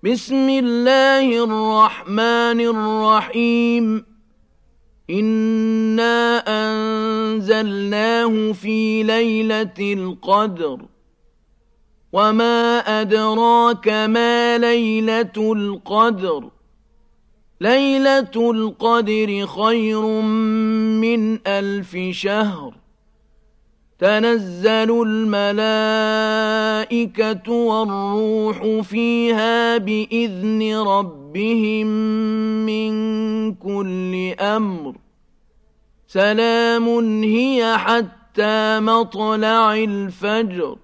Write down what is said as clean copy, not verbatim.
بسم الله الرحمن الرحيم إنا أنزلناه في ليلة القدر وما أدراك ما ليلة القدر ليلة القدر خير من 1000 شهر تنزل الملائكة والروح فيها بإذن ربهم من كل أمر سلام هي حتى مطلع الفجر